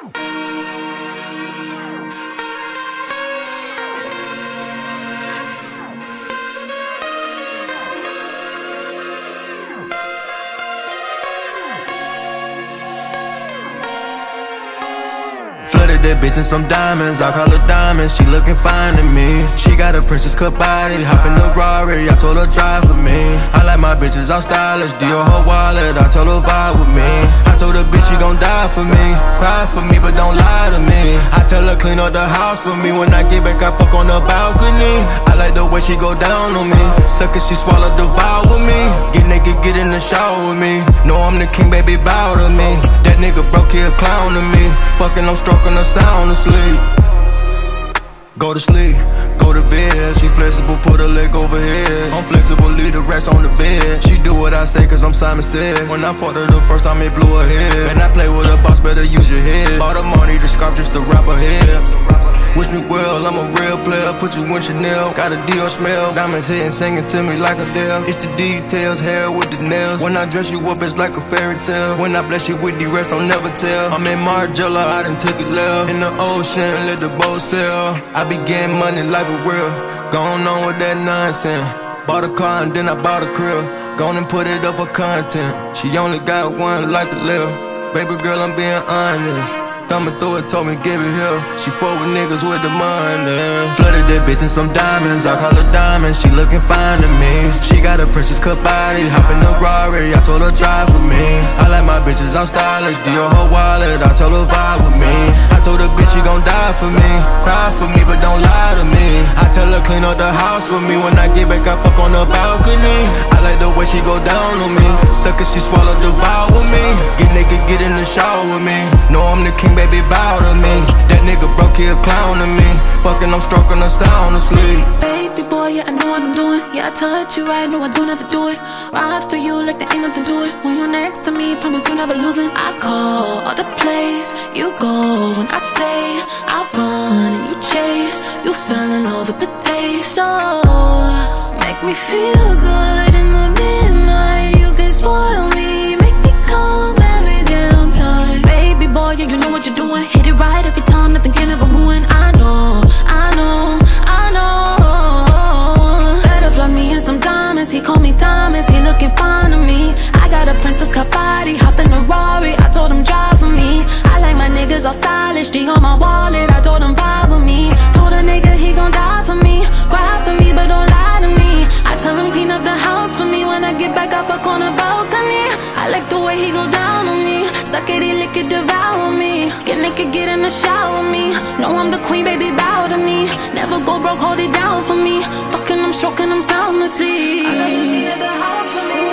Flooded that bitch in some diamonds, I call her diamonds, she looking fine to me. She got a princess cut body, hop in the Rari, I told her drive for me. I like my bitches all stylish, Dior her wallet, I told her vibe with me. I told her bitch she gon' die for me, cry for me but don't lie to me. I tell her clean up the house for me, when I get back I fuck on the balcony. I like the way she go down on me, suck it, she swallow devour with me. Get naked, get in the shower with me, know I'm the king, baby bow to me. That nigga broke, he a clown to me, fucking I'm stroking her sound asleep. Go to sleep, go to bed. She flexible, put her leg over here. I'm flexible, leave the rest on the bed. She do what I say cause I'm Simon Says. When I fought her the first time it blew her head. And I play with a boss, better use your head. Bought her money, the scarf just to wrap her head. Wish me well, I'm a real player. Put you in Chanel, got a Dior smell. Diamonds hitting, singing to me like Adele. It's the details, hair with the nails. When I dress you up, it's like a fairy tale. When I bless you with the rest, I'll never tell. I'm in Margiela, I done took it left. In the ocean, let the boat sail. I be getting money, life is real. Going on with that nonsense. Bought a car and then I bought a crib. Gone and put it up for content. She only got one life to live. Baby girl, I'm being honest. Thumbing through it, told me give it here. She fuck with niggas with the money. Flooded that bitch in some diamonds, I call her diamonds, she looking fine to me. She got a princess cut body, hop in the Rari, I told her drive for me. I like my bitches, I'm stylish, Dior her wallet, I told her vibe with me. I told her bitch she gon' die for me, cry for me but don't lie to me. I tell her clean up the house for me, when I get back I fuck on the balcony. I like the way she go down on me, suck it, she swallow devour with me. Get naked, get in the shower with me, know I'm the king, baby bow to me. That nigga broke, he a clown to me, fucking I'm stroking her sound asleep. Baby boy, yeah I know what I'm doing. Yeah I touch you right, no I don't ever do it. Ride for you like there ain't nothing to it. When you're next to me, promise you never losing. I call all the place you go. When I say I run and you chase, you fell in love with the taste. Oh, make me feel good in the midnight. You can spoil me, make me calm every damn time. Baby boy, yeah you know what you're doing. Hit it right every time, nothing can ever ruin. I know, I know, I know. Better flood me in some diamonds, he call me diamonds, he looking fine to me. I got a princess cut body, hop in a Rari, I told him drive for me. I like my niggas all stylish, D on my wallet, I told him vibe with me. Told a nigga he gon' die for me, cry for me but don't lie to me. I tell him clean up the house for me, when I get back I fuck on the balcony. I like the way he go down on me, suck it, he lick it, devour me. Get naked, get in the shower with me, know I'm the queen, baby bow to me. Never go broke, hold it down for me, fucking I'm stroking, I'm sound asleep. I love you at the house for me.